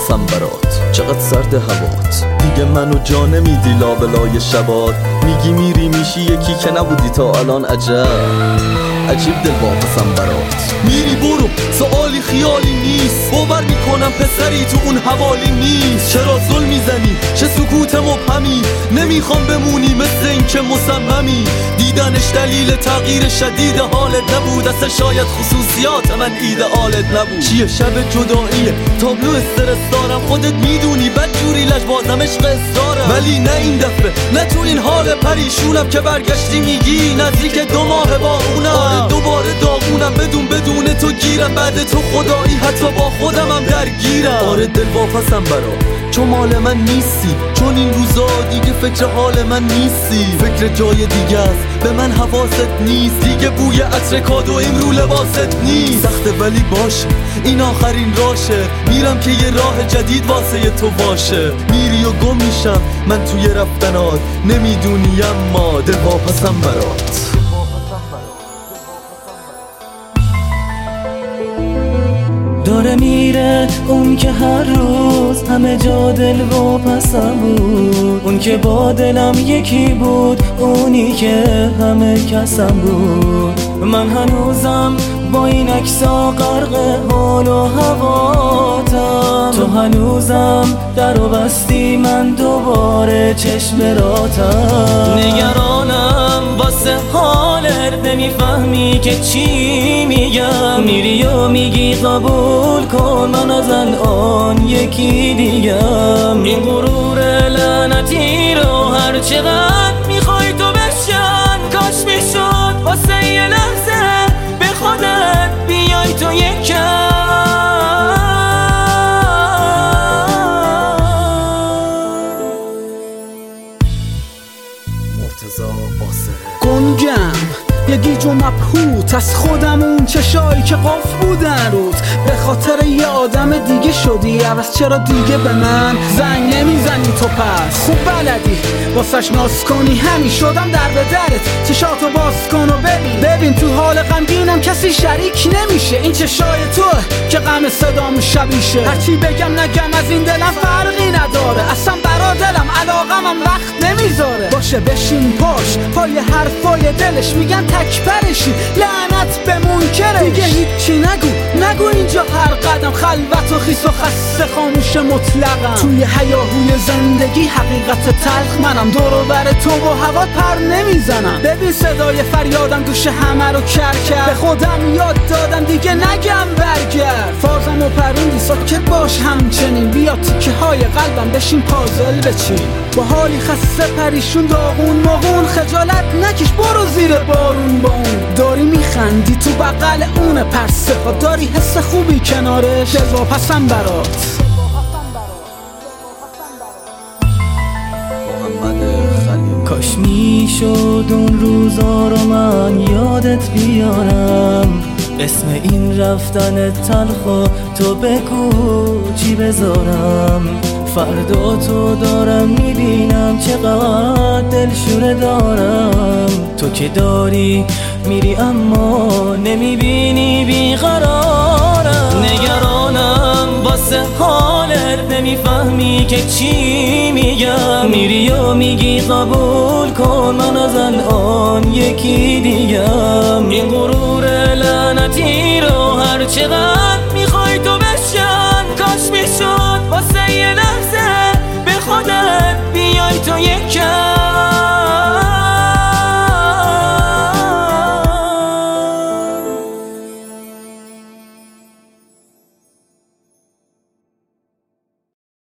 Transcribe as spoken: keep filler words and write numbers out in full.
واپسم برات، چقدر سرد هوات، دیگه منو جا نمیدی لابلای شبات. میگی میری میشی یکی که نبودی تا الان، عجب عجیب دل واپسم برات. میری برو سوالی خیالی نیست، باور میکنم پسری تو اون حوالی نیست. چرا ظلم میزنی چه سکوت مبهمی، نمیخوام بمونی مثل این که مصممی. دیدنش دلیل تغییر شدید حالت نبود، اصلا شاید خصوصیات من ایدئالت نبود. چیه شب جداییه تابلو استرس دارم، خودت میدونی بدجوری لج بازم عشق اصرارم. ولی نه این دفعه نه تو این حال پریشونم که برگشتی میگی نزدیک دو ماه با اونم. دوباره داغونم بدون بدون تو گیرم، بعد تو خدایی حتی با خودمم درگیرم. آره دل واپسم برات چون مال من نیستی، چون این روزا دیگه فکر حال من نیستی. فکر جای دیگه است به من حواست نیست، دیگه بوی عطر کادو این رو لباست نیست. سخته ولی باشه این آخرین راشه، میرم که یه راه جدید واسه تو باشه. میری و گم میشم من توی رفتنات، نمیدونی اما دل واپسم برات. داره میره اون که هر روز همه جا دل واپسم بود، اون که با دلم یکی بود، اونی که همه کسم بود. من هنوزم با این عکسا غرق حال و هواتم، تو هنوزم در و بستی من دوباره چشم راتم. نگرانم واسه حالت نمیفهمی که چی میگم، میری و میگی قبول کن من از الان یکی دیگم. این غرور لعنتی رو هر چقدر میخوای تو بشکن، کاش میشد واسه یه لحظه به خودت بیای تو یکم. مرتضی باسره گنگم یه گیج و مبهوت از خودم، اون چشایی که قاف بودن روت به خاطر یه آدم دیگه شدی عوض. چرا دیگه به من زنگ نمیزنی تو؟ پس خوب بلدی واسش ناز کنی، همین شدم در به درت. چشاتو باز کن و ببین ببین تو حال غمگینم کسی شریک نمیشه. این چشای توه که غم صدام شبیشه، هرچی بگم نگم از این دلم فرقی نداره، اصلا برا دلم علاقمم وقت نمیذاره. باشه بشین پاش پای حرفای دلش، میگن تک پرشی لعنت به منکرش. دیگه هیچی نگو نگو اینجا هر قدم خلوت و خیس و خسته خاموش مطلقم. توی هیاهوی زندگی حقیقت تلخ منم، دور و بر تو و هوا پر نمیزنم. ببین صدای فریادم دوش همه رو کر کرد، به خودم یاد دادم دیگه نگم برگرد. فازم و پروندی ساکت باش همچنین، بیا تیکه های قلبم بشین پازل بچین. با حالی خسته پریشون داغون مغون، خجالت نکش برو زیر بارون با اون. داری میخندی تو بغل اونه پرسه ها، داری حس خوبی کنارش، دل واپسم برات. کاش میشد اون روزا رو من یادت بیارم، اسم این رفتن تلخو تو بگو چی بذارم. فردا تو دارم میبینم چقدر دلشوره دارم، تو که داری میری اما نمیبینی بیقرارم. نگرانم واسه حالت نمیفهمی که چی میگم، میری و میگی قبول کن من از الان یکی دیگم. این غرور لعنتی